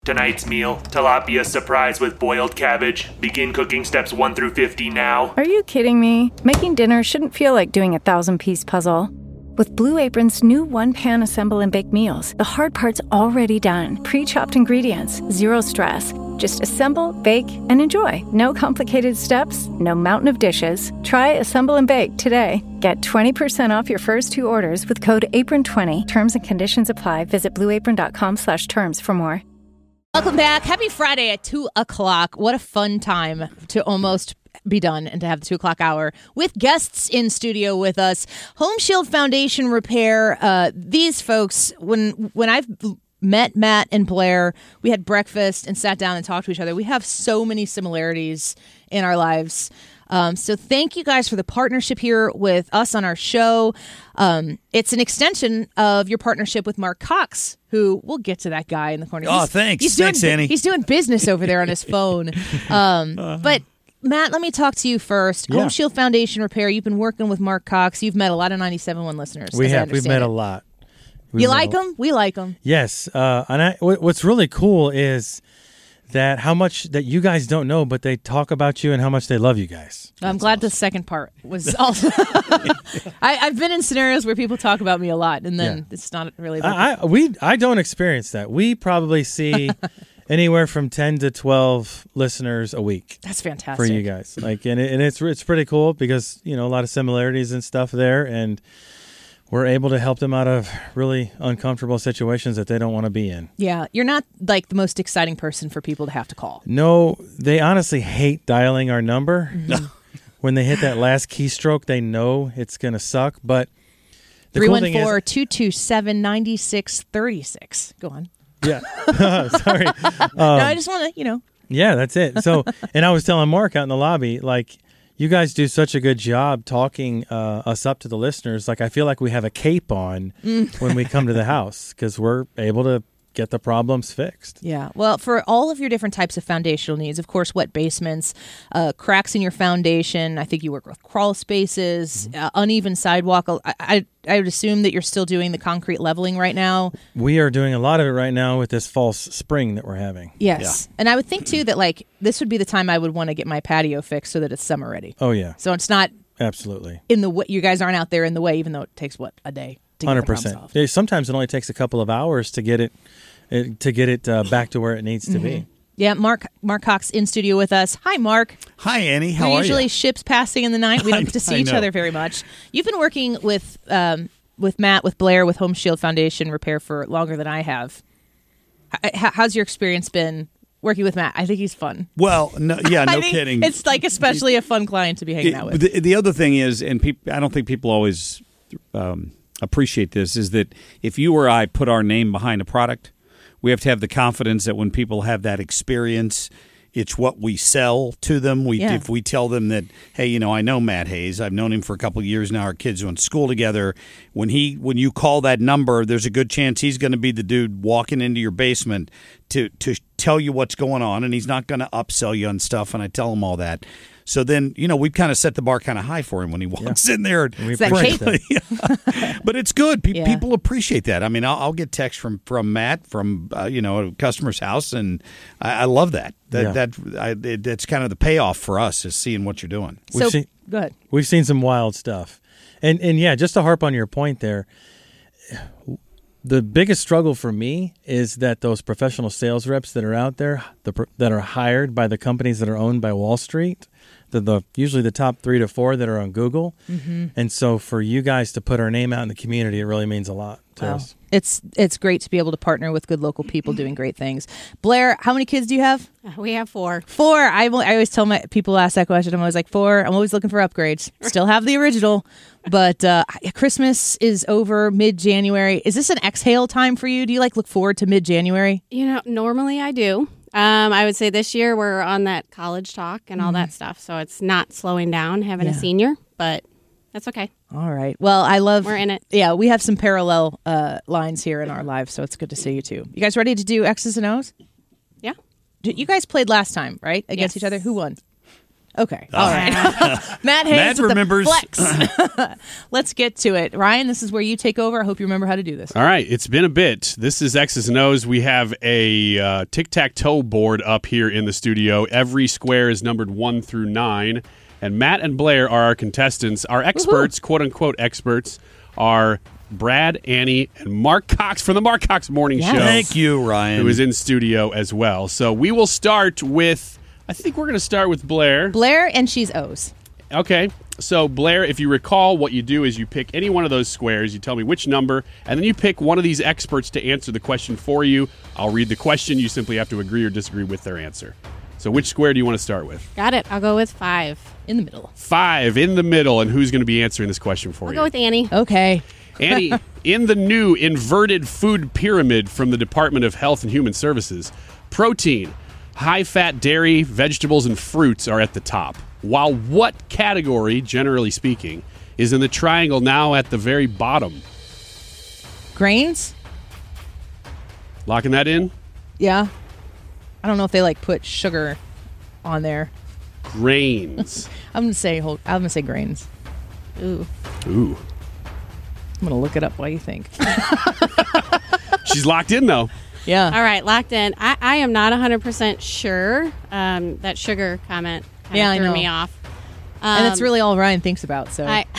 Tonight's meal, tilapia surprise with boiled cabbage. Begin cooking steps 1 through 50 now. Are you kidding me? Making dinner shouldn't feel like doing a 1,000-piece puzzle. With Blue Apron's new one-pan assemble and bake meals, the hard part's already done. Pre-chopped ingredients, zero stress. Just assemble, bake, and enjoy. No complicated steps, no mountain of dishes. Try Assemble and Bake today. Get 20% off your first 2 orders with code APRON20. Terms and conditions apply. Visit blueapron.com/terms for more. Welcome back. Happy Friday at 2 o'clock. What a fun time to almost be done and to have the 2 o'clock hour with guests in studio with us. Home Shield Foundation Repair. These folks, when I've met Matt and Blair, we had breakfast and sat down and talked to each other. We have so many similarities in our lives. So thank you guys for the partnership here with us on our show. It's an extension of your partnership with Mark Cox, who we'll get to that guy in the corner. Thanks. Thanks, Annie. He's doing business over there on his phone. But Matt, let me talk to you first. Yeah. Home Shield Foundation Repair. You've been working with Mark Cox. You've met a lot of 97.1 listeners. We have. We've met a lot. You like them? We like them. Yes. And what's really cool is that how much that you guys don't know, but they talk about you and how much they love you guys. I'm glad the second part was also. I've been in scenarios where people talk about me a lot, and then it's not really. I don't experience that. We probably see anywhere from 10 to 12 listeners a week. That's fantastic for you guys. And it's pretty cool because a lot of similarities and stuff there, and we're able to help them out of really uncomfortable situations that they don't want to be in. Yeah, you're not like the most exciting person for people to have to call. No, they honestly hate dialing our number. Mm-hmm. When they hit that last keystroke, they know it's going to suck. But the 314-227-9636. Go on. Yeah. Sorry. No, I just want to, Yeah, that's it. So, and I was telling Mark out in the lobby, you guys do such a good job talking us up to the listeners. I feel like we have a cape on when we come to the house because we're able to get the problems fixed. Yeah. Well, for all of your different types of foundational needs, of course, wet basements, cracks in your foundation. I think you work with crawl spaces, uneven sidewalk. I would assume that you're still doing the concrete leveling right now. We are doing a lot of it right now with this false spring that we're having. Yes. Yeah. And I would think, too, that this would be the time I would want to get my patio fixed so that it's summer ready. Oh, yeah. So it's not absolutely in the way. You guys aren't out there in the way, even though it takes, a day to get 100%. Yeah, sometimes it only takes a couple of hours to get it back to where it needs to be. Yeah, Mark Cox in studio with us. Hi, Mark. Hi, Annie. How are you? Usually ships passing in the night. We don't get to see each other very much. You've been working with Matt, with Blair, with Home Shield Foundation Repair for longer than I have. How's your experience been working with Matt? I think he's fun. Well, no kidding. It's especially a fun client to be hanging out with. The other thing is, and I don't think people always appreciate this, is that if you or I put our name behind a product, we have to have the confidence that when people have that experience, it's what we sell to them. If we tell them that, hey, I know Matt Hayes. I've known him for a couple of years now. Our kids went to school together. When you call that number, there's a good chance he's going to be the dude walking into your basement to tell you what's going on, and he's not going to upsell you on stuff. And I tell him all that. So then, we've kind of set the bar kind of high for him when he walks in there. We appreciate that. But it's good. People appreciate that. I mean, I'll get texts from Matt from a customer's house, and I love that. That's kind of the payoff for us is seeing what you're doing. Go ahead. We've seen some wild stuff, and yeah, just to harp on your point there. The biggest struggle for me is that those professional sales reps that are out there, that are hired by the companies that are owned by Wall Street, usually the top 3 to 4 that are on Google. Mm-hmm. And so for you guys to put our name out in the community, it really means a lot to us. It's great to be able to partner with good local people doing great things. Blair, how many kids do you have? We have 4. 4. I always tell my people ask that question. I'm always like 4. I'm always looking for upgrades. Still have the original, but Christmas is over mid-January. Is this an exhale time for you? Do you look forward to mid-January? Normally I do. I would say this year we're on that college talk and all that stuff, so it's not slowing down having a senior, but that's okay. All right. Well, we're in it. Yeah, we have some parallel lines here in our lives, so it's good to see you too. You guys ready to do X's and O's? Yeah. You guys played last time, right? Against each other. Who won? Okay. All right. Matt Hayes Matt with remembers. the flex. Let's get to it. Ryan, this is where you take over. I hope you remember how to do this. All right, it's been a bit. This is X's and O's. We have a tic-tac-toe board up here in the studio. Every square is numbered 1 through 9. And Matt and Blair are our contestants. Our experts, quote-unquote experts, are Brad, Annie, and Mark Cox from the Mark Cox Morning Show. Thank you, Ryan. Who is in studio as well. So we will start with, I think we're going to start with Blair. Blair, and she's O's. Okay. So, Blair, if you recall, what you do is you pick any one of those squares, you tell me which number, and then you pick one of these experts to answer the question for you. I'll read the question. You simply have to agree or disagree with their answer. So, which square do you want to start with? Got it. I'll go with 5. In the middle. 5 in the middle, and who's going to be answering this question for I'll you? go with Annie. Okay. Annie, in the new inverted food pyramid from the Department of Health and Human Services, protein, high-fat dairy, vegetables, and fruits are at the top. While what category, generally speaking, is in the triangle now at the very bottom? Grains? Locking that in? Yeah. I don't know if they put sugar on there. Grains. I'm gonna say grains. Ooh. Ooh. I'm gonna look it up. What do you think? She's locked in, though. Yeah. All right, locked in. I am not 100% sure. That sugar comment Yeah, I threw know. me off. And it's really all Ryan thinks about. So I'm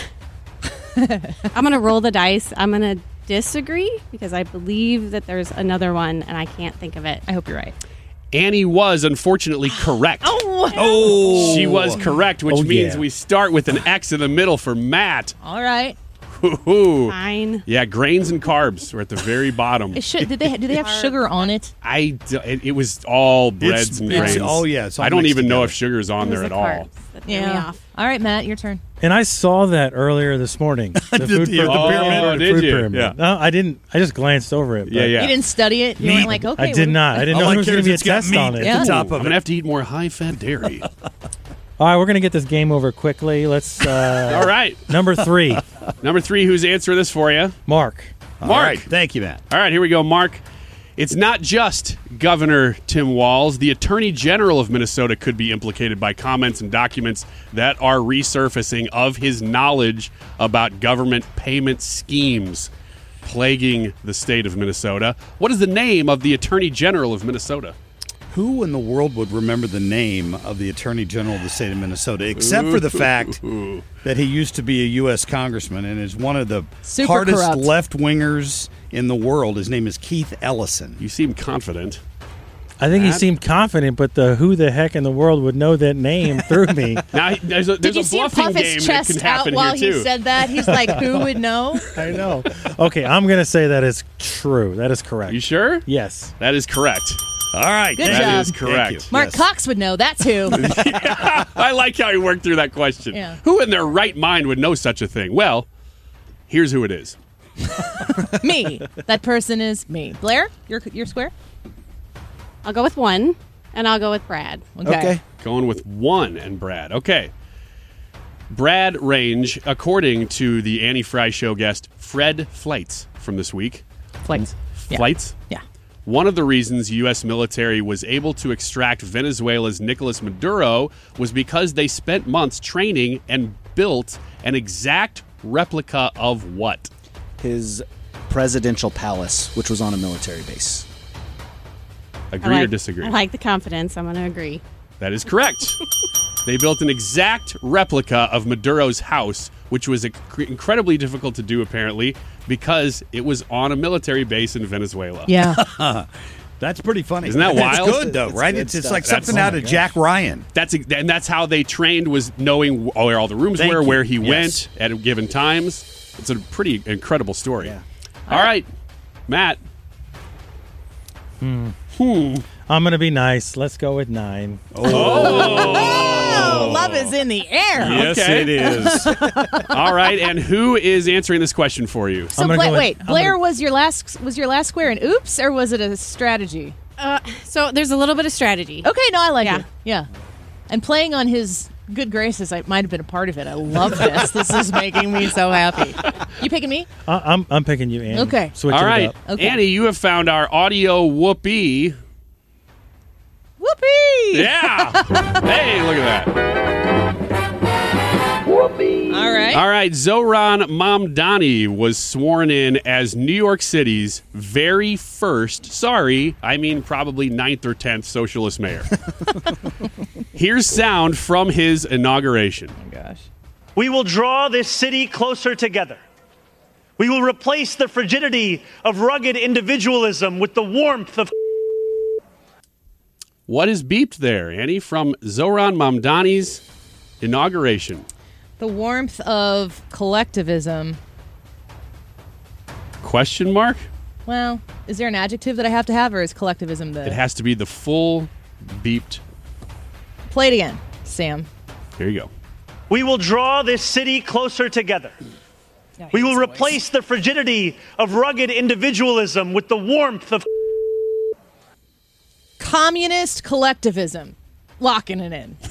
going to roll the dice. I'm going to disagree because I believe that there's another one, and I can't think of it. I hope you're right. Annie was unfortunately correct. Oh, She was correct, which means yeah. we start with an X in the middle for Matt. All right. Ooh. Fine. Yeah, grains and carbs were at the very bottom. Do they have sugar on it? It was all breads and grains. oh, yeah, it's all I don't mixed even know together. if sugar's on It was there the at all. carbs that threw me off. All right, Matt, your turn. And I saw that earlier this morning. The food you? pyramid. Oh, did food you? pyramid. Yeah. No, I didn't. I just glanced over it. Yeah, but yeah. You didn't study it. You weren't like, okay. I did not. I didn't know All I there was care going to is be a it's got test meat on it. Yeah. at the top I'm of going to it. have to eat more high-fat dairy. All right, we're going to get this game over quickly. Let's. All right. Number 3, Number 3, who's answering this for you? Mark. Mark. All right, thank you, Matt. All right, here we go, Mark. It's not just Governor Tim Walz. The Attorney General of Minnesota could be implicated by comments and documents that are resurfacing of his knowledge about government payment schemes plaguing the state of Minnesota. What is the name of the Attorney General of Minnesota? Who in the world would remember the name of the Attorney General of the state of Minnesota, except for the fact that he used to be a U.S. congressman and is one of the Super hardest corrupt. left-wingers in the world? His name is Keith Ellison. You seem confident. I think he Matt? seemed confident, but the who the heck in the world would know that name threw me. Now, there's a Did you see him bluffing puff game his that can chest out happen while here, he too. said that? He's like, who would know? I know. Okay, I'm going to say that is true. That is correct. You sure? Yes. That is correct. All right, Good thank job. you. That is correct. Thank you. Mark Yes. Cox would know. That's who. I like how he worked through that question. Yeah. Who in their right mind would know such a thing? Well, here's who it is. Me. That person is me. Blair, your square? I'll go with 1, and I'll go with Brad. Okay. Going with 1 and Brad. Okay. Brad range, according to the Annie Fry Show guest Fred Fleitz from this week. Flights. Yeah. Fleitz? Yeah. One of the reasons U.S. military was able to extract Venezuela's Nicolas Maduro was because they spent months training and built an exact replica of what? His presidential palace, which was on a military base. Agree or disagree? I like the confidence. I'm going to agree. That is correct. They built an exact replica of Maduro's house, which was incredibly difficult to do, apparently, because it was on a military base in Venezuela. Yeah. That's pretty funny. Isn't that That's wild? good, though, It's right? good It's stuff. like That's- something out of Jack Ryan. That's how they trained, was knowing where all the rooms Thank were, you. where he Yes. went at given times. It's a pretty incredible story. Yeah. All right, Matt. I'm going to be nice. Let's go with 9. Oh, love is in the air. Yes, Okay. it is. All right, and who is answering this question for you? So I'm gonna go with- wait, I'm Blair gonna- was your last square in oops, or was it a strategy? So there's a little bit of strategy. Okay, no, I like Yeah. it. Yeah. And playing on his good graces, I might have been a part of it. I love this. This is making me so happy. You picking me? I'm picking you, Annie. Okay. Switch All it right, up. Okay. Annie, you have found our audio whoopee. Whoopee! Yeah. Hey, look at that. All right. All right, Zohran Mamdani was sworn in as New York City's very first, probably 9th or 10th socialist mayor. Here's sound from his inauguration. Oh, gosh. We will draw this city closer together. We will replace the frigidity of rugged individualism with the warmth of... What is beeped there, Annie, from Zohran Mamdani's inauguration? The warmth of collectivism. Question mark? Well, is there an adjective that I have to have, or is collectivism the... It has to be the full beeped. Play it again, Sam. Here you go. We will draw this city closer together. We will replace the frigidity of rugged individualism with the warmth of... Communist collectivism. Locking it in.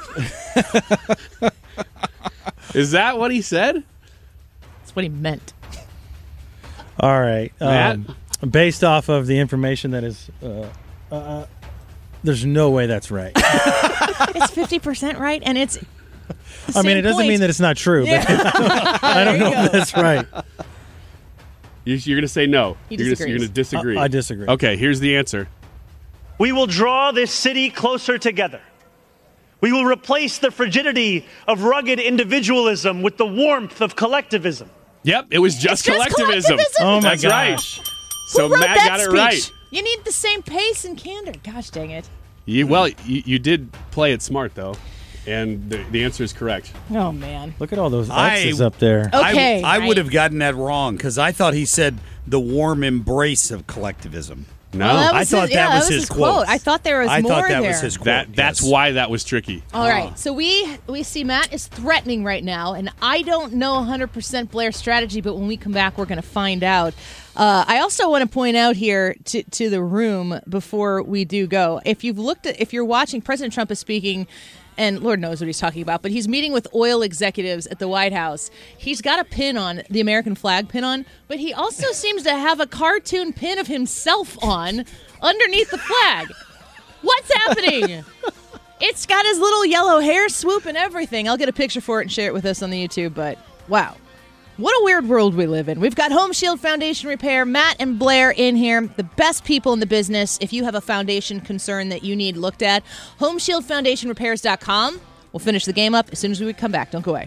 Is that what he said? That's what he meant. All right. Matt? Based off of the information that is... there's no way that's right. It's 50% right, and it's... It doesn't mean that it's not true, but I don't know if that's right. You're going to say no. He You're disagrees. going to disagree. I disagree. Okay, here's the answer. We will draw this city closer together. We will replace the frigidity of rugged individualism with the warmth of collectivism. Yep, it was just collectivism. Oh, my That's gosh. right. So Who wrote Matt that got it speech? right. You need the same pace and candor. Gosh dang it. You did play it smart, though, and the answer is correct. Oh, man. Look at all those X's up there. Okay. I right. would have gotten that wrong because I thought he said the warm embrace of collectivism. No, Well, I thought that was his quote. I thought there was more there. I thought that was his quote. that's why that was tricky. All right, so we see Matt is threatening right now, and I don't know 100% Blair's strategy, but when we come back, we're going to find out. I also want to point out here to the room before we do go, if you're watching, President Trump is speaking, and Lord knows what he's talking about, but he's meeting with oil executives at the White House. He's got a pin on, the American flag pin on, but he also seems to have a cartoon pin of himself on underneath the flag. What's happening? It's got his little yellow hair swoop and everything. I'll get a picture for it and share it with us on the YouTube, but wow. What a weird world we live in. We've got Home Shield Foundation Repair, Matt and Blair in here, the best people in the business. If you have a foundation concern that you need looked at, HomeshieldFoundationRepairs.com. We'll finish the game up as soon as we come back. Don't go away.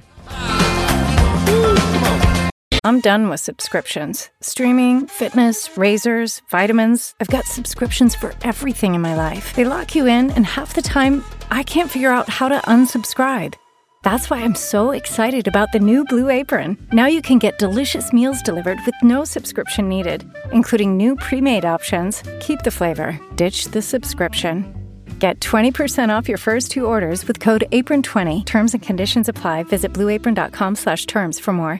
I'm done with subscriptions. Streaming, fitness, razors, vitamins. I've got subscriptions for everything in my life. They lock you in, and half the time, I can't figure out how to unsubscribe. That's why I'm so excited about the new Blue Apron. Now you can get delicious meals delivered with no subscription needed, including new pre-made options. Keep the flavor, ditch the subscription. Get 20% off your first 2 orders with code APRON20. Terms and conditions apply. Visit blueapron.com/terms for more.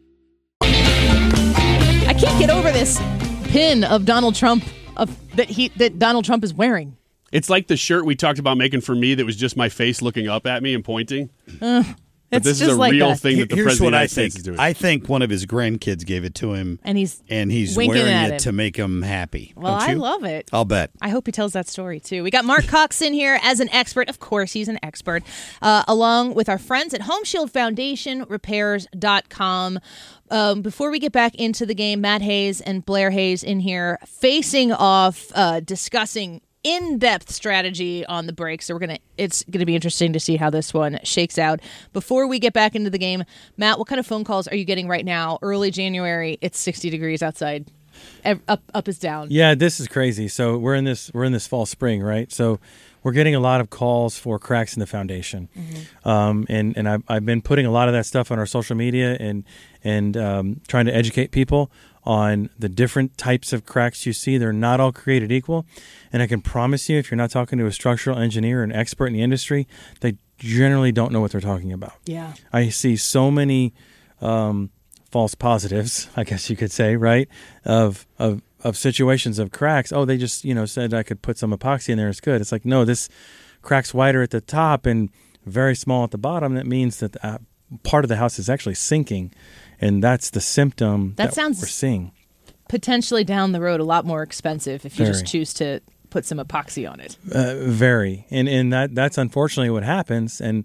I can't get over this pin of Donald Trump that Donald Trump is wearing. It's like the shirt we talked about making for me that was just my face looking up at me and pointing. But this is a real thing that the President of the United States is doing. I think one of his grandkids gave it to him, and he's wearing at it to make him happy. Well, Don't you? I love it. I'll bet. I hope he tells that story, too. We got Mark Cox in here as an expert. Of course, he's an expert. Along with our friends at HomeshieldFoundationRepairs.com. Before we get back into the game, Matt Hayes and Blair Hayes in here facing off, discussing in-depth strategy on the break. So it's gonna be interesting to see how this one shakes out. Before we get back into the game, Matt, what kind of phone calls are you getting right now? Early January, it's 60 degrees outside. Up is down. Yeah, this is crazy. So we're in this fall spring, right? So we're getting a lot of calls for cracks in the foundation, and I've been putting a lot of that stuff on our social media and trying to educate people on the different types of cracks you see. They're not all created equal, and I can promise you, if you're not talking to a structural engineer or an expert in the industry, they generally don't know what they're talking about. Yeah, I see so many false positives, I guess you could say, right, of situations of cracks. Oh, they just said I could put some epoxy in there, it's good. It's like, no, this crack's wider at the top and very small at the bottom. That means that part of the house is actually sinking, and that's the symptom that sounds we're seeing. Potentially down the road a lot more expensive if you just choose to put some epoxy on it. Very. And that's unfortunately what happens. And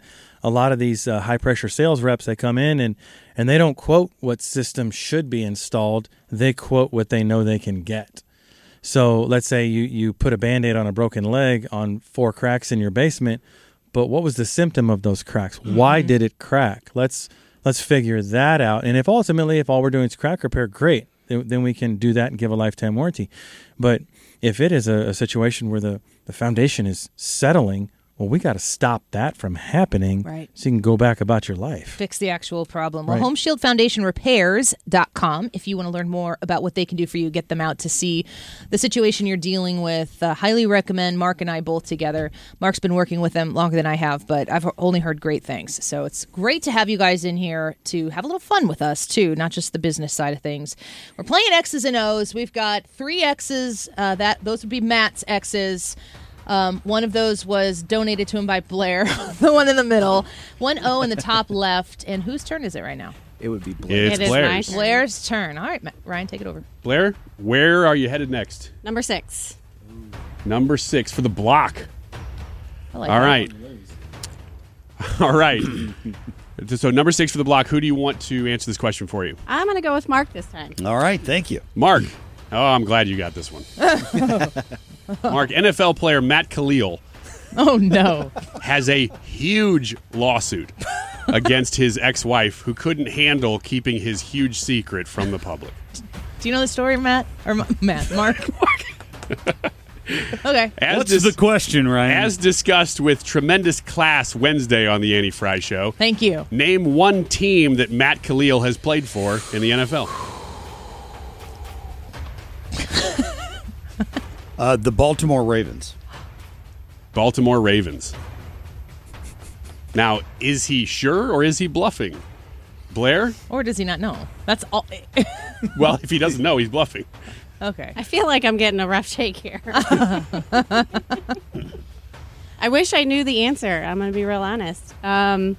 a lot of these high pressure sales reps that come in and they don't quote what system should be installed. They quote what they know they can get. So let's say you put a Band-Aid on a broken leg on 4 cracks in your basement, but what was the symptom of those cracks? Why did it crack? Let's figure that out. And if all we're doing is crack repair, great. Then we can do that and give a lifetime warranty. But if it is a situation where the foundation is settling, well, we got to stop that from happening so you can go back about your life. Fix the actual problem. Well, Home Shield Foundation Repairs.com. If you want to learn more about what they can do for you, get them out to see the situation you're dealing with. Highly recommend Mark and I both together. Mark's been working with them longer than I have, but I've only heard great things. So it's great to have you guys in here to have a little fun with us, too, not just the business side of things. We're playing X's and O's. We've got 3 X's. Those would be Matt's X's. One of those was donated to him by Blair, the one in the middle. 1 O in the top left. And whose turn is it right now? It would be Blair. It's Blair's. Blair's turn. All right, Ryan, take it over. Blair, where are you headed next? Number 6. Number 6 for the block. I like All that. right. All right. So number 6 for the block. Who do you want to answer this question for you? I'm going to go with Mark this time. All right, thank you. Mark. Oh, I'm glad you got this one. Mark, NFL player Matt Khalil Oh, no. has a huge lawsuit against his ex-wife who couldn't handle keeping his huge secret from the public. Do you know the story, Matt? Or Mark? Okay. What's the question, Ryan? As discussed with tremendous class Wednesday on the Annie Fry Show. Thank you. Name one team that Matt Khalil has played for in the NFL. The Baltimore Ravens. Baltimore Ravens. Now, is he sure or is he bluffing? Blair? Or does he not know? That's all. Well, if he doesn't know, he's bluffing. Okay. I feel like I'm getting a rough shake here. I wish I knew the answer. I'm going to be real honest. I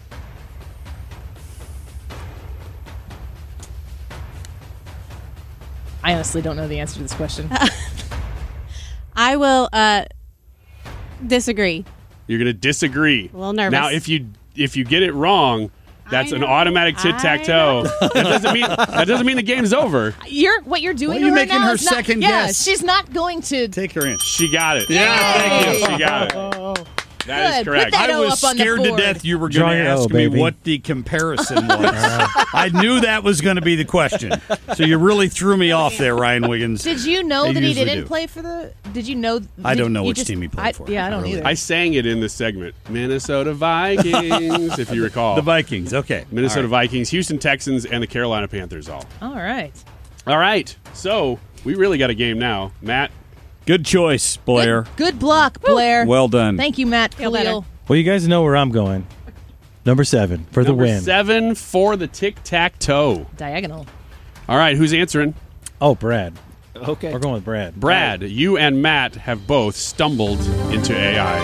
honestly don't know the answer to this question. I will disagree. You're going to disagree. A little nervous. Now, if you get it wrong, that's an automatic tit-tac-toe. That doesn't mean the game's over. What you're doing Well, you're right making now her is not- second yeah, guess. she's not going to. Take her in. She got it. Yeah, thank you. She got it. That is Good. correct. Put that I O was up on the scared to board. death you were Draw going to your O, ask me baby. what the comparison was. I knew that was going to be the question. So you really threw me off there, Ryan Wiggins. Did you know They that he usually didn't do. play for the? Did you know? I don't know you which just- team he played for. Yeah, I don't Really. either. I sang it in this segment. Minnesota Vikings, if you recall. The Vikings, okay. Minnesota All right. Vikings, Houston Texans, and the Carolina Panthers all. All right. All right. So we really got a game now. Matt, Good choice, Blair. Good block, Blair. Well done. Thank you, Matt Feel Khalil. Well, you guys know where I'm going. Number 7 for the number win. 7 for the tic-tac-toe. Diagonal. All right, who's answering? Oh, Brad. Okay. We're going with Brad. Brad, you and Matt have both stumbled into AI.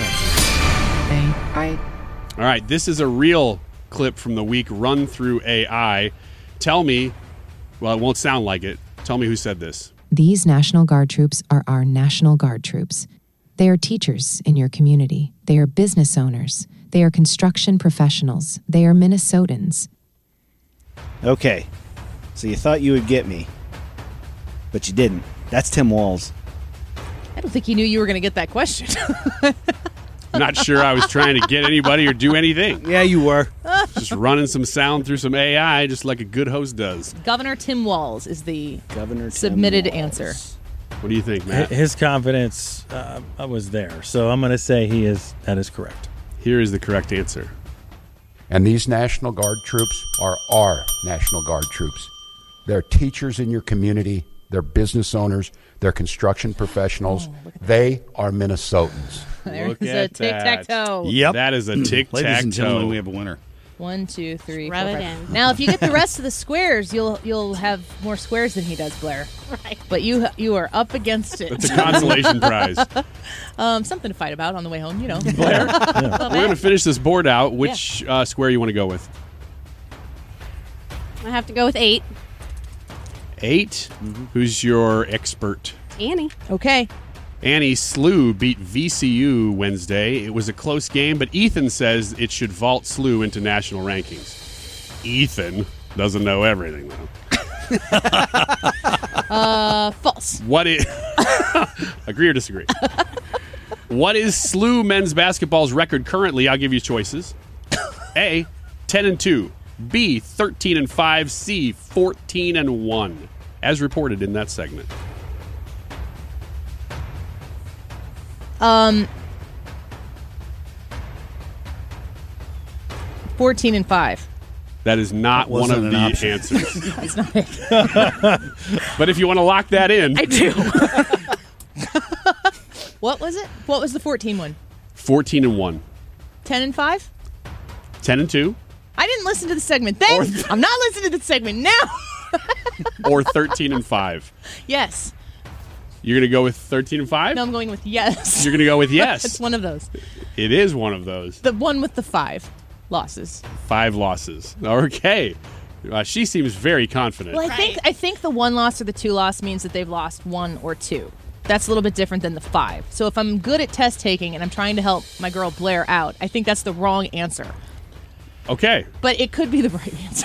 All right, this is a real clip from the week run through AI. Tell me, well, it won't sound like it. Tell me who said this. These National Guard troops are our National Guard troops. They are teachers in your community. They are business owners. They are construction professionals. They are Minnesotans. Okay. So you thought you would get me, but you didn't. That's Tim Walz. I don't think he knew you were going to get that question. Not sure I was trying to get anybody or do anything. Yeah, you were. Just running some sound through some AI just like a good host does. Governor Tim Walz is the Governor Tim submitted Walz. answer. What do you think, Matt? His confidence was there. So I'm going to say that is correct. Here is the correct answer. And these National Guard troops are our National Guard troops. They're teachers in your community. They're business owners. They're construction professionals. They are Minnesotans. There's Look a at that. tic-tac-toe. Yep. That is a tic-tac-toe. Ladies and gentlemen, we have a winner. 1, 2, 3, Rub 4, it 5. in. Now, if you get the rest of the squares, you'll have more squares than he does, Blair. Right. But you are up against it. It's a consolation prize. Something to fight about on the way home, you know. Blair, we're going to finish this board out. Which square you want to go with? I have to go with 8. 8. Who's your expert? Annie. Okay. Annie, SLU beat VCU Wednesday. It was a close game, but Ethan says it should vault SLU into national rankings. Ethan doesn't know everything, though. False. What is... Agree or disagree? What is SLU men's basketball's record currently? I'll give you choices. A, 10-2. B, 13-5. C, 14-1. As reported in that segment. 14-5. That is not That one of wasn't the an option. answers. That's not it. But if you want to lock that in, I do. What was it? What was the 14 one? 14-1. 10-5? 10-2 I didn't listen to the segment then. I'm not listening to the segment now. or 13-5. Yes. You're going to go with 13-5? No, I'm going with yes. You're going to go with yes. It's one of those. It is one of those. The one with the 5 losses. 5 losses. Okay. She seems very confident. Well, I think the 1 loss or the 2 loss means that they've lost 1 or 2. That's a little bit different than the 5. So if I'm good at test taking and I'm trying to help my girl Blair out, I think that's the wrong answer. Okay. But it could be the right answer.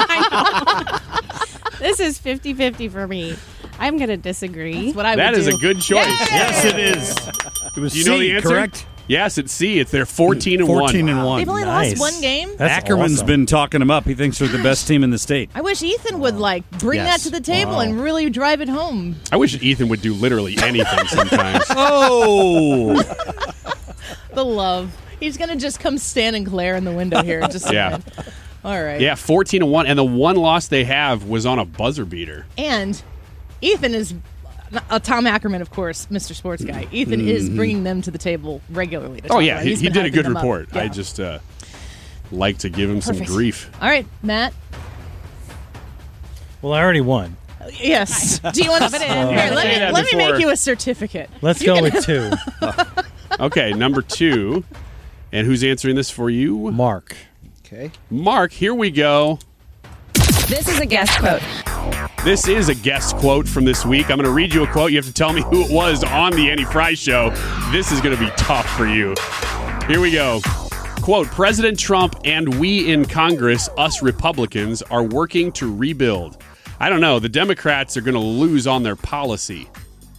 This is 50-50 for me. I'm going to disagree. That's what I would That do. is a good choice. Yes, it is. It was Do you know the answer? correct? Yes, it's C. It's their 14-1. 14-1. They've only Nice. lost 1 game. That's Ackerman's awesome. been talking them up. He thinks they're the best team in the state. I wish Ethan would bring Yes. that to the table and really drive it home. I wish Ethan would do literally anything sometimes. Oh! The love. He's going to just come stand and glare in the window here. Just Yeah. All right. Yeah, 14-1. And the 1 loss they have was on a buzzer beater. And Ethan is Tom Ackerman, of course, Mr. Sports Guy. Ethan is bringing them to the table regularly. to Oh, talk yeah. about it. He He's been did a hyping good them up. report. Yeah. I just like to give him some Perfect. grief. All right, Matt. Well, I already won. Yes. Do you want to? Rub it in. Here, Say let that me before. make you a certificate. Let's go with 2. Okay, number 2. And who's answering this for you? Mark. Okay. Mark, here we go. This is a guest quote. This is a guest quote from this week. I'm going to read you a quote. You have to tell me who it was on the Annie Fry Show. This is going to be tough for you. Here we go. Quote, President Trump and we in Congress, us Republicans, are working to rebuild. I don't know. The Democrats are going to lose on their policy.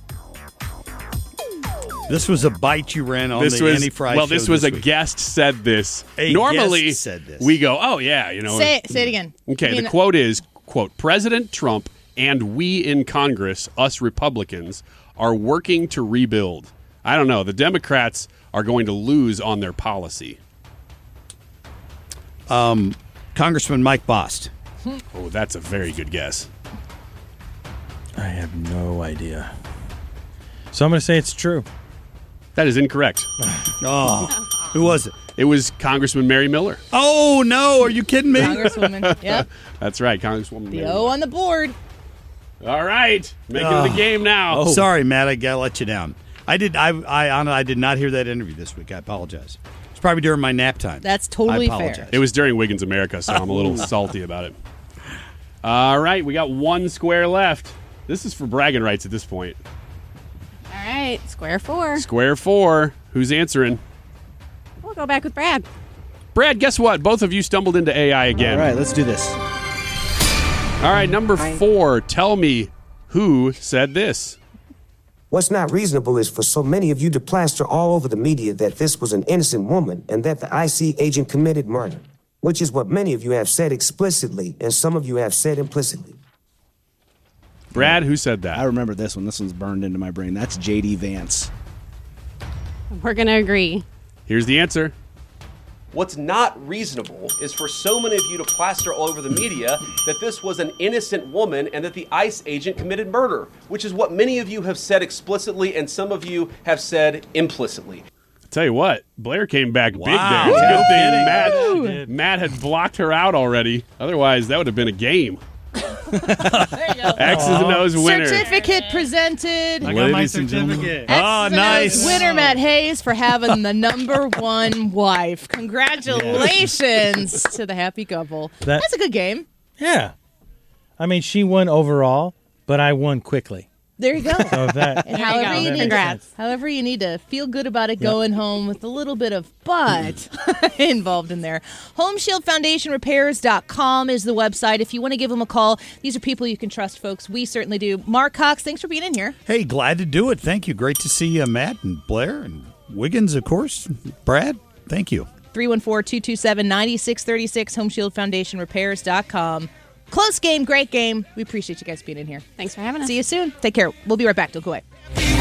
This was a bite you ran on the Annie Fry show. this was a week. guest said this. A Normally, guest said this. we go, oh, yeah, you know. Say it again. Okay, I mean, the quote is, quote, President Trump and we in Congress, us Republicans, are working to rebuild. I don't know. The Democrats are going to lose on their policy. Congressman Mike Bost. Oh, that's a very good guess. I have no idea. So I'm going to say it's true. That is incorrect. Oh, who was it? It was Congressman Mary Miller. Oh, no. Are you kidding me? Congresswoman. Yep. That's right, Congresswoman The Mary O Miller. on the board. All right, making it the game now. Oh. Sorry, Matt. I got to let you down. I did not hear that interview this week. I apologize. It's probably during my nap time. That's totally I apologize. fair. It was during Wiggins America, so I'm a little salty about it. All right, we got 1 square left. This is for bragging rights at this point. All right, square 4. Square 4. Who's answering? We'll go back with Brad. Brad, guess what? Both of you stumbled into AI again. All right, let's do this. All right, number 4. Tell me who said this. What's not reasonable is for so many of you to plaster all over the media that this was an innocent woman and that the IC agent committed murder, which is what many of you have said explicitly and some of you have said implicitly. Brad, who said that? I remember this one. This one's burned into my brain. That's J.D. Vance. We're going to agree. Here's the answer. What's not reasonable is for so many of you to plaster all over the media that this was an innocent woman and that the ICE agent committed murder, which is what many of you have said explicitly and some of you have said implicitly. Tell you what, Blair came back big Wow. there. It's a No good thing Matt had blocked her out already. Otherwise, that would have been a game. There you go. X's and O's winner. Certificate presented. I got my Ladies and gentlemen. certificate. X's Oh, and O's nice. winner Matt Hayes for having the number 1 wife. Congratulations to the happy couple. That's a good game. Yeah. I mean, she won overall, but I won quickly. There you go. So that, And however you need to feel good about it going home with a little bit of but involved in there. HomeShieldFoundationRepairs.com is the website. If you want to give them a call, these are people you can trust, folks. We certainly do. Mark Cox, thanks for being in here. Hey, glad to do it. Thank you. Great to see Matt and Blair and Wiggins, of course. Brad, thank you. 314-227-9636, HomeShieldFoundationRepairs.com. Close game, great game. We appreciate you guys being in here. Thanks for having us. See you soon. Take care. We'll be right back. Don't go away.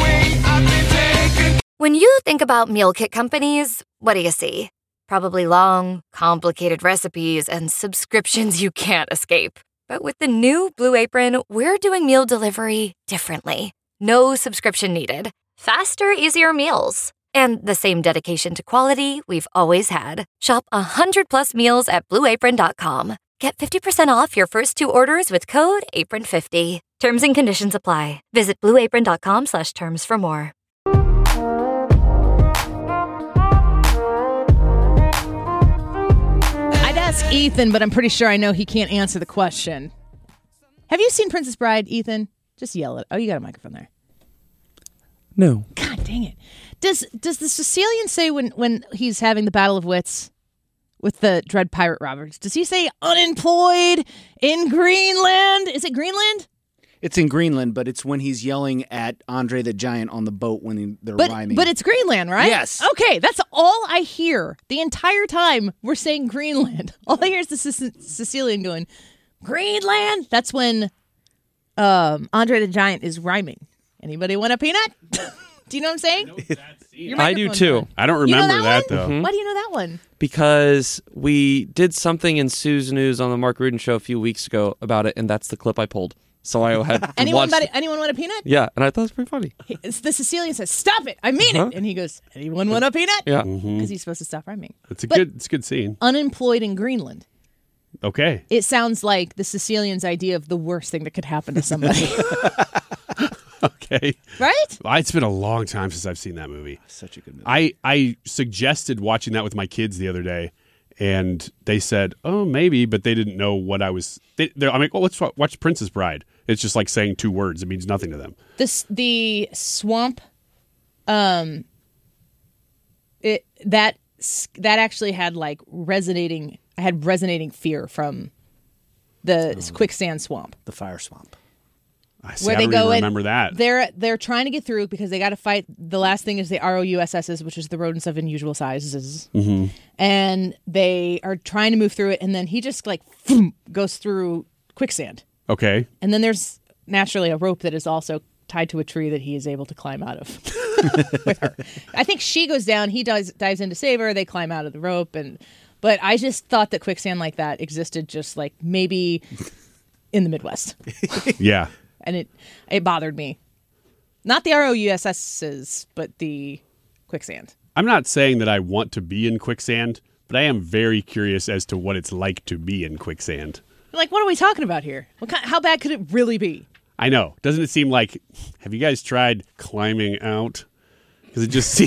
When you think about meal kit companies, what do you see? Probably long, complicated recipes and subscriptions you can't escape. But with the new Blue Apron, we're doing meal delivery differently. No subscription needed. Faster, easier meals. And the same dedication to quality we've always had. Shop 100+ meals at BlueApron.com. Get 50% off your first 2 orders with code APRON50. Terms and conditions apply. Visit BlueApron.com/terms for more. I'd ask Ethan, but I'm pretty sure I know he can't answer the question. Have you seen Princess Bride, Ethan? Just yell it. Oh, you got a microphone there. No. God dang it. Does the Sicilian say when he's having the battle of wits with the Dread Pirate Roberts, does he say unemployed in Greenland? Is it Greenland? It's in Greenland, but it's when he's yelling at Andre the Giant on the boat when they're rhyming. But it's Greenland, right? Yes. Okay, that's all I hear the entire time we're saying Greenland. All I hear is the Sicilian going, Greenland? That's when Andre the Giant is rhyming. Anybody want a peanut? Do you know what I'm saying? I do too. I don't remember that though. Mm-hmm. Why do you know that one? Because we did something in Sue's News on the Mark Rudin show a few weeks ago about it, and that's the clip I pulled. So I had anyone want a peanut? Yeah, and I thought it was pretty funny. The Sicilian says, "Stop it! I mean it!" And he goes, "Anyone want a peanut?" Yeah, because he's supposed to stop rhyming. It's a good scene. Unemployed in Greenland. Okay. It sounds like the Sicilian's idea of the worst thing that could happen to somebody. Okay. Right? It's been a long time since I've seen that movie. Such a good movie. I suggested watching that with my kids the other day, and they said, "Oh, maybe," but they didn't know what I was. I'm like, "Well, let's watch Princess Bride." It's just like saying 2 words. It means nothing to them. The swamp, that actually had like resonating fear from the quicksand swamp, the fire swamp. I don't even remember that. They're trying to get through because they got to fight. The last thing is the ROUSSs, which is the rodents of unusual sizes, and they are trying to move through it. And then he just like goes through quicksand. Okay. And then there's naturally a rope that is also tied to a tree that he is able to climb out of with her. I think she goes down. He dives in to save her. They climb out of the rope, but I just thought that quicksand like that existed just like maybe in the Midwest. Yeah. And it bothered me. Not the ROUSSs, but the quicksand. I'm not saying that I want to be in quicksand, but I am very curious as to what it's like to be in quicksand. Like, what are we talking about here? How bad could it really be? I know. Doesn't it seem like, have you guys tried climbing out? Because it just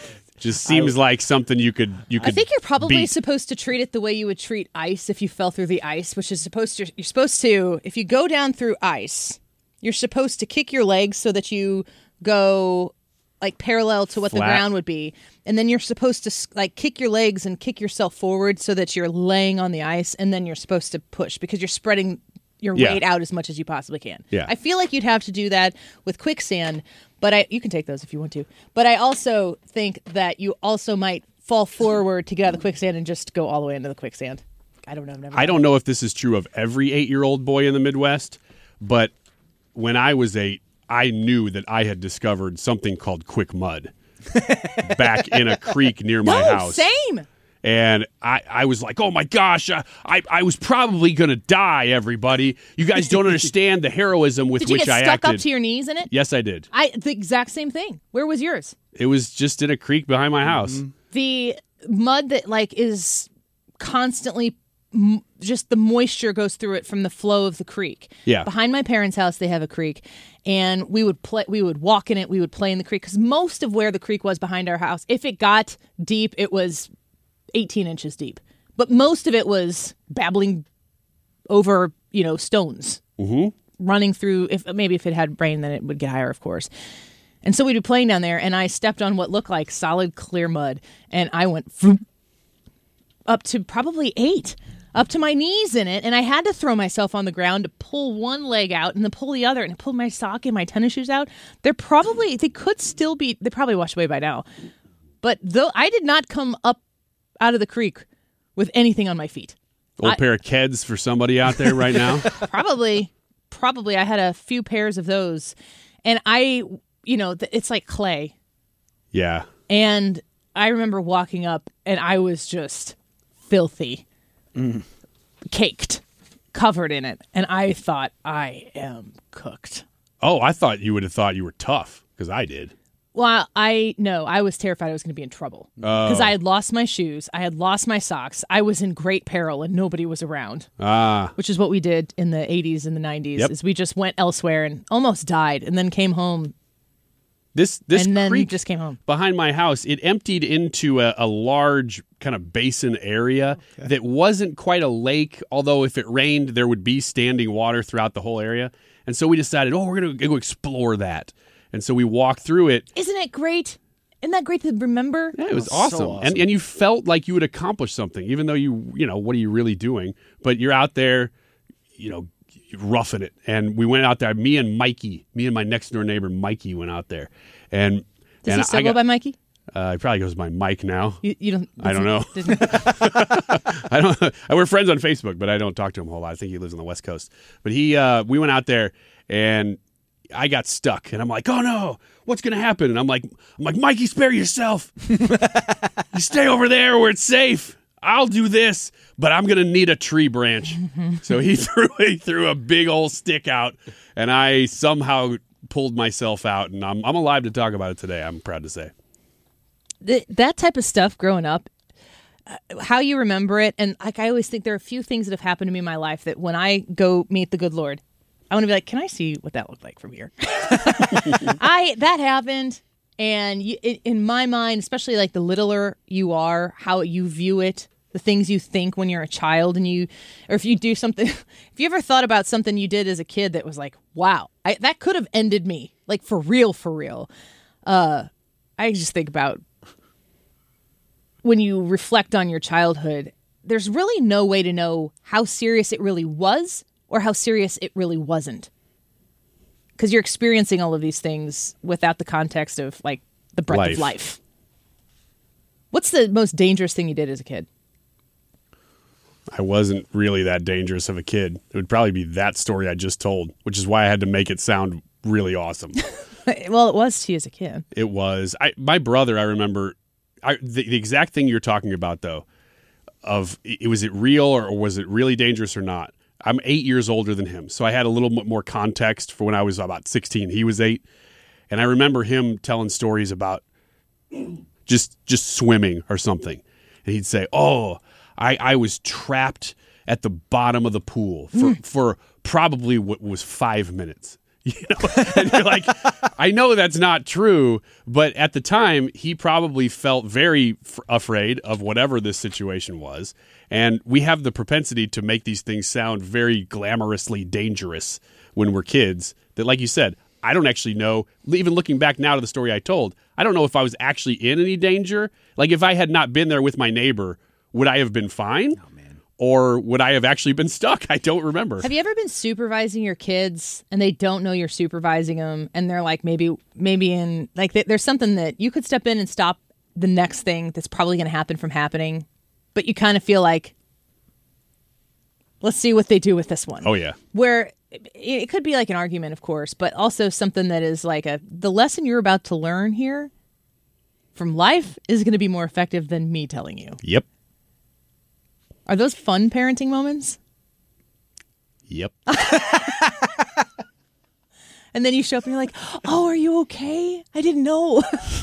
seems like something you could I think you're probably beat. supposed to treat it the way you would treat ice if you fell through the ice, which is you're supposed to, if you go down through ice, you're supposed to kick your legs so that you go like parallel to what Flat. the ground would be. And then you're supposed to like kick your legs and kick yourself forward so that you're laying on the ice. And then you're supposed to push because you're spreading your weight out as much as you possibly can. Yeah. I feel like you'd have to do that with quicksand, but you can take those if you want to. But I also think that you also might fall forward to get out of the quicksand and just go all the way into the quicksand. I don't know. I don't know if this is true of every 8-year-old boy in the Midwest, but when I was 8, I knew that I had discovered something called quick mud back in a creek near my house. Same. And I was like, oh my gosh, I was probably going to die, everybody. You guys don't understand the heroism with which I acted. Did you get stuck up to your knees in it? Yes, I did. The exact same thing. Where was yours? It was just in a creek behind my house. The mud that like is constantly just the moisture goes through it from the flow of the creek. Yeah. Behind my parents' house, they have a creek, and we would walk in it. We would play in the creek because most of where the creek was behind our house, if it got deep, it was 18 inches deep, but most of it was babbling over, stones. Mm-hmm. running through. If it had rain, then it would get higher, of course. And so we'd be playing down there, and I stepped on what looked like solid clear mud, and I went up to probably 8, up to my knees in it, and I had to throw myself on the ground to pull one leg out and then pull the other, and I pulled my sock and my tennis shoes out. They could still be, they probably washed away by now. But though I did not come up out of the creek with anything on my feet. Old pair of Keds for somebody out there right now? Probably. I had a few pairs of those, and it's like clay. Yeah. And I remember walking up, and I was just filthy, caked, covered in it. And I thought, I am cooked. Oh, I thought you would have thought you were tough, because I did. Well, I was terrified I was going to be in trouble. Because I had lost my shoes. I had lost my socks. I was in great peril, and nobody was around. Which is what we did in the 80s and the 90s, is we just went elsewhere and almost died, and then came home. This and then creek just came home. Behind my house, it emptied into a large kind of basin area that wasn't quite a lake, although if it rained, there would be standing water throughout the whole area. And so we decided, we're going to go explore that. And so we walked through it. Isn't it great? Isn't that great to remember? Yeah, it was awesome. So awesome. And you felt like you had accomplished something, even though what are you really doing? But you're out there, roughing it. And we went out there, me and my next door neighbor, Mikey, went out there. And Does he still go by Mikey? He probably goes by Mike now. You don't? I don't know. I don't. We're friends on Facebook, but I don't talk to him a whole lot. I think he lives on the West Coast. But we went out there, and I got stuck, and I'm like, oh no, what's gonna happen? And I'm like, Mikey, spare yourself. You stay over there where it's safe. I'll do this, but I'm gonna need a tree branch. So he threw a big old stick out, and I somehow pulled myself out, and I'm alive to talk about it today. I'm proud to say. That type of stuff growing up, how you remember it, and like I always think there are a few things that have happened to me in my life that when I go meet the good Lord, I want to be like, can I see what that looked like from here? That happened, and in my mind, especially like the littler you are, how you view it, the things you think when you're a child, or if you do something, if you ever thought about something you did as a kid that was like, wow, that could have ended me, like for real. I just think about when you reflect on your childhood, there's really no way to know how serious it really was or how serious it really wasn't. Because you're experiencing all of these things without the context of like the breadth of life. What's the most dangerous thing you did as a kid? I wasn't really that dangerous of a kid. It would probably be that story I just told, which is why I had to make it sound really awesome. Well, it was to you as a kid. It was. My brother, I remember, the exact thing you're talking about, though, was it real or was it really dangerous or not? I'm 8 years older than him, so I had a little more context for when I was about 16. He was 8, and I remember him telling stories about just swimming or something. And he'd say, I was trapped at the bottom of the pool for probably what was 5 minutes. And you're like, I know that's not true, but at the time, he probably felt very afraid of whatever this situation was. And we have the propensity to make these things sound very glamorously dangerous when we're kids that, like you said, I don't actually know, even looking back now to the story I told, I don't know if I was actually in any danger. Like if I had not been there with my neighbor, would I have been fine? Oh, man. Or would I have actually been stuck? I don't remember. Have you ever been supervising your kids and they don't know you're supervising them and they're like maybe in like there's something that you could step in and stop the next thing that's probably going to happen from happening, but you kind of feel like, let's see what they do with this one. Oh, yeah. Where it could be like an argument, of course, but also something that is like the lesson you're about to learn here from life is going to be more effective than me telling you. Yep. Are those fun parenting moments? Yep. And then you show up and you're like, oh, are you okay? I didn't know.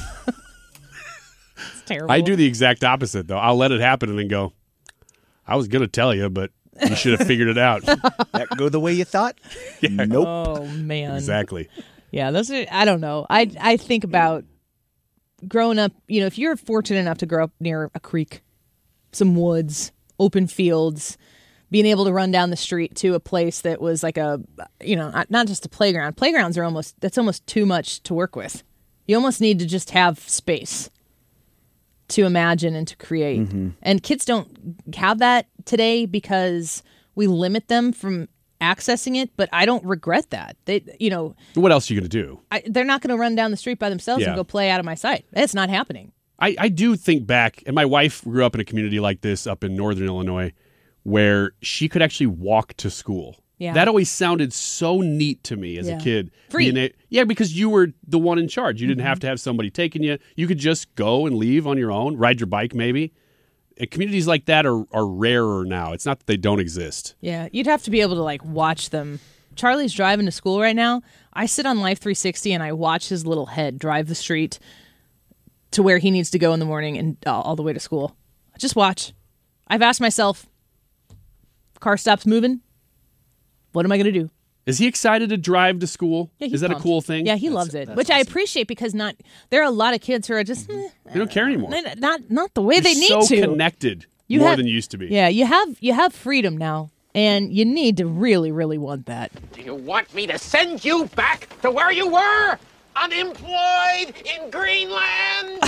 It's terrible. I do the exact opposite, though. I'll let it happen and then go, I was going to tell you, but you should have figured it out. That go the way you thought? Yeah. Nope. Oh, man. Exactly. Yeah, those are, I don't know. I think about growing up, if you're fortunate enough to grow up near a creek, some woods, open fields, being able to run down the street to a place that was like a, not just a playground. Playgrounds are that's almost too much to work with. You almost need to just have space to imagine and to create. Mm-hmm. And kids don't have that today because we limit them from accessing it, but I don't regret that. What else are you going to do? They're not going to run down the street by themselves and go play out of my sight. It's not happening. I do think back, and my wife grew up in a community like this up in northern Illinois where she could actually walk to school. Yeah. That always sounded so neat to me as a kid. Free. Because you were the one in charge. You didn't have to have somebody taking you. You could just go and leave on your own, ride your bike maybe. And communities like that are rarer now. It's not that they don't exist. Yeah, you'd have to be able to watch them. Charlie's driving to school right now. I sit on Life 360 and I watch his little head drive the street to where he needs to go in the morning and all the way to school. Just watch. I've asked myself, car stops moving. What am I going to do? Is he excited to drive to school? Yeah, is that pumped. a cool thing? Yeah, he loves it, which I appreciate because there are a lot of kids who are just they don't care anymore. Not the way they need so to. Connected more than used to be. Yeah, you have freedom now, and you need to really, really want that. Do you want me to send you back to where you were? Unemployed in Greenland?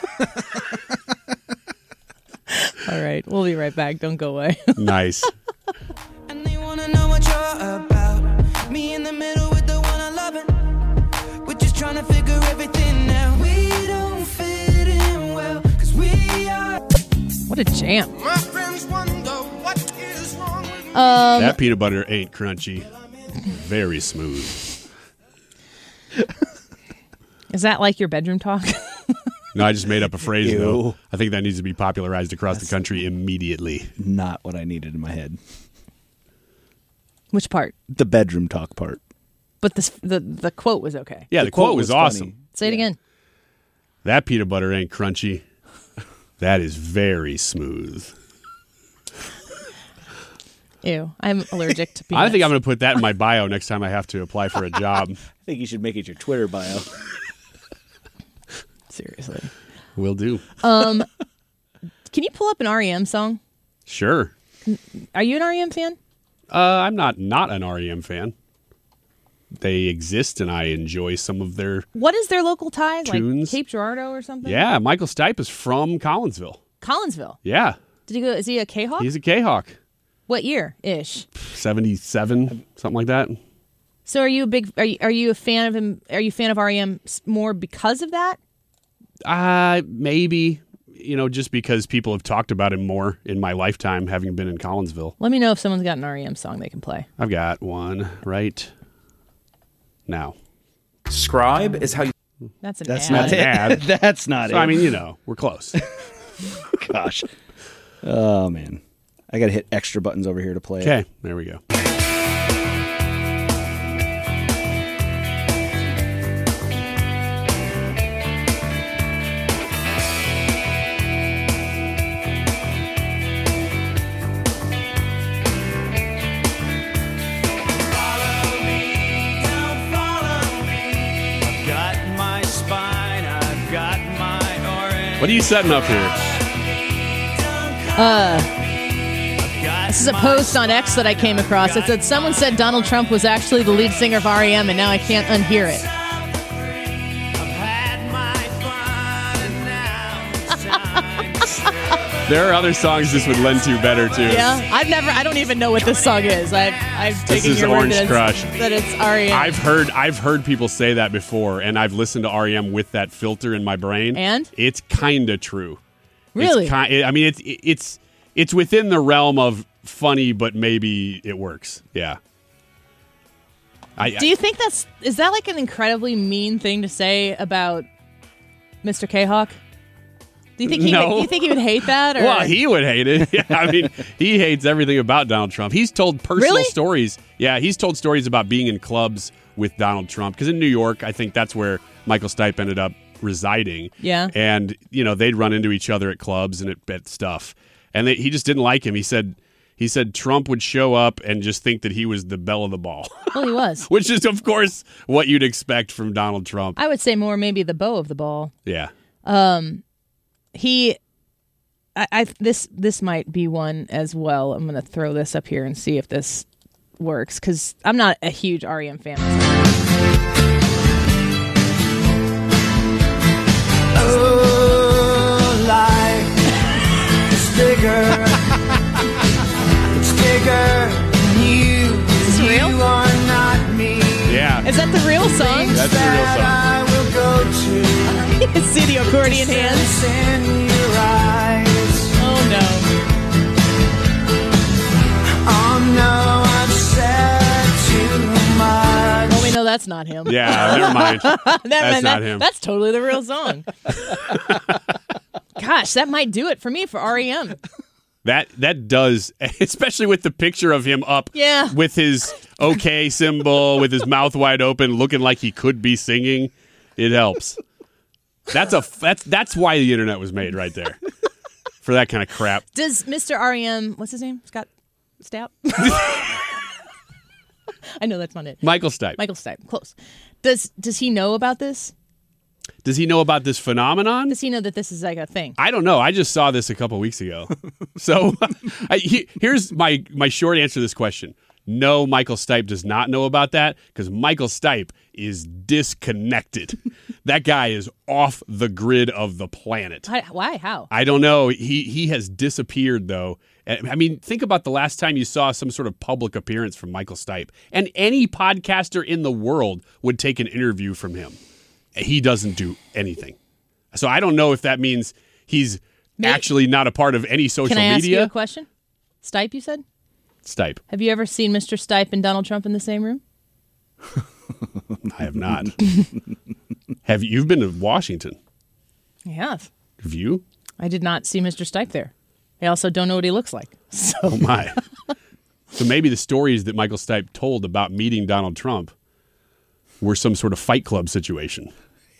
All right, we'll be right back. Don't go away. Nice. And they wanna know what you're about. Me in the middle with the one I love. We're just trying to figure everything out. We don't fit in well, 'cause we are. What a jam. My friends wonder what is wrong with me. That peanut butter ain't crunchy. Very smooth. Is that like your bedroom talk? No, I just made up a phrase, Ew. though. I think that needs to be popularized across the country immediately. Not what I needed in my head. Which part? The bedroom talk part. But the quote was okay. Yeah, the quote was awesome. funny. Say it again. That peanut butter ain't crunchy. That is very smooth. Ew, I'm allergic to peanuts. I think I'm going to put that in my bio next time I have to apply for a job. I think you should make it your Twitter bio. Seriously. Will do. Can you pull up an REM song? Sure. Are you an REM fan? I'm not an REM fan. They exist, and I enjoy some of their What is their local ties? tunes. Like Cape Girardeau or something? Yeah, Michael Stipe is from Collinsville. Collinsville. Yeah. Did he go? Is he a K-Hawk? He's a K-Hawk. What year ish? 77, something like that. So are you a fan of him? Are you a fan of REM more because of that? Maybe, just because people have talked about him more in my lifetime, having been in Collinsville. Let me know if someone's got an REM song they can play. I've got one right now. Scribe is how you... That's an That's ad. not An ad. That's not So, it. I mean, we're close. Gosh. Oh, man. I got to hit extra buttons over here to play it. Okay, there we go. What are you setting up here? This is a post on X that I came across. It said someone said Donald Trump was actually the lead singer of REM, and now I can't unhear it. There are other songs this would lend to better, too. Yeah, I don't even know what this song is. I've This taken is your word Orange that Crush. that it's REM. I've heard people say that before, and I've listened to REM with that filter in my brain. And? It's kind of true. Really? It's within the realm of funny, but maybe it works. Yeah. Do you think is that like an incredibly mean thing to say about Mr. K-Hawk? Do you think he would hate that? Or? Well, he would hate it. Yeah, I mean, he hates everything about Donald Trump. He's told personal stories. Yeah, he's told stories about being in clubs with Donald Trump. Because in New York, I think that's where Michael Stipe ended up residing. Yeah. And, they'd run into each other at clubs and at stuff. And he just didn't like him. He said Trump would show up and just think that he was the belle of the ball. Well, he was. Which is, of course, what you'd expect from Donald Trump. I would say more maybe the bow of the ball. Yeah. This might be one as well. I'm going to throw this up here and see if this works because I'm not a huge REM fan. Oh, life is bigger. It's bigger than you. Is this real? You are not me. Yeah. Is that the real song? That's the real song. I will go to. See the accordion hands. In your eyes. Oh no. Oh no, I've said too much. Well, we know that's not him. Yeah, never mind. That's not him. That's totally the real song. Gosh, that might do it for me for REM. That does, especially with the picture of him up with his OK symbol, with his mouth wide open, looking like he could be singing. It helps. That's why the internet was made right there. For that kind of crap. Does Mr. REM, what's his name? Scott Stapp? I know that's not it. Michael Stipe. Michael Stipe, close. Does he know about this? Does he know about this phenomenon? Does he know that this is like a thing? I don't know. I just saw this a couple weeks ago. So here's my short answer to this question. No, Michael Stipe does not know about that because Michael Stipe is disconnected. That guy is off the grid of the planet. Why? How? I don't know. He has disappeared, though. I mean, think about the last time you saw some sort of public appearance from Michael Stipe. And any podcaster in the world would take an interview from him. He doesn't do anything. So I don't know if that means he's actually not a part of any social media. Can I ask you a question? Stipe, you said? Stipe. Have you ever seen Mr. Stipe and Donald Trump in the same room? I have not. Have you been to Washington? I have. Have you? I did not see Mr. Stipe there. I also don't know what he looks like. So. Oh, my. So maybe the stories that Michael Stipe told about meeting Donald Trump were some sort of Fight Club situation.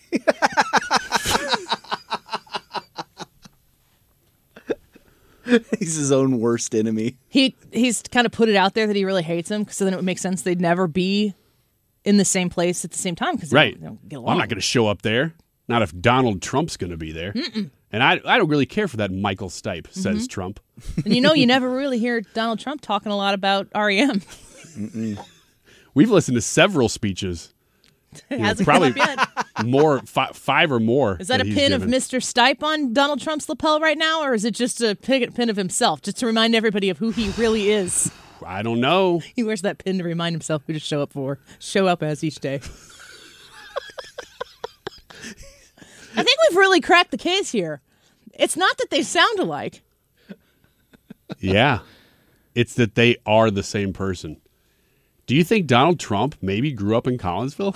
He's his own worst enemy. He's kind of put it out there that he really hates him, because then it would make sense they'd never be in the same place at the same time. Cause right. They don't get along. Well, I'm not going to show up there. Not if Donald Trump's going to be there. Mm-mm. And I don't really care for that Michael Stipe, says Trump. And you never really hear Donald Trump talking a lot about REM. We've listened to several speeches. It hasn't probably come up yet. more, 5 or more. Is that a pin of Mr. Stipe on Donald Trump's lapel right now, or is it just a pin of himself, just to remind everybody of who he really is? I don't know. He wears that pin to remind himself who to show up as each day. I think we've really cracked the case here. It's not that they sound alike. Yeah. It's that they are the same person. Do you think Donald Trump maybe grew up in Collinsville?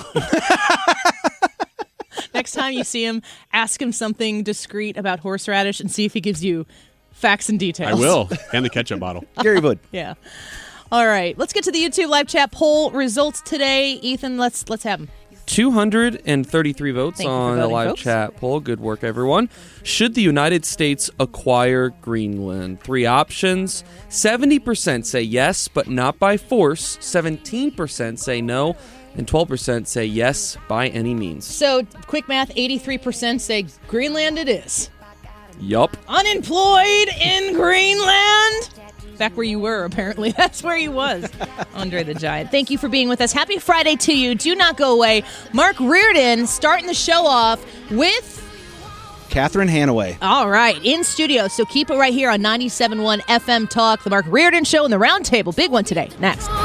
Next time you see him, ask him something discreet about horseradish and see if he gives you facts and details. I will. And the ketchup bottle. Gary Wood. Yeah. All right. Let's get to the YouTube live chat poll results today. Ethan, let's have them. 233 votes Thank you for on the voting, live folks. chat poll. Good work, everyone. Should the United States acquire Greenland? 3 options. 70% say yes, but not by force. 17% say no. And 12% say yes by any means. So, quick math, 83% say Greenland it is. Yup. Unemployed in Greenland? Back where you were, apparently. That's where he was. Andre the Giant. Thank you for being with us. Happy Friday to you. Do not go away. Mark Reardon starting the show off with... Catherine Hanaway. All right, in studio. So keep it right here on 97.1 FM Talk. The Mark Reardon Show and the Roundtable. Big one today. Next.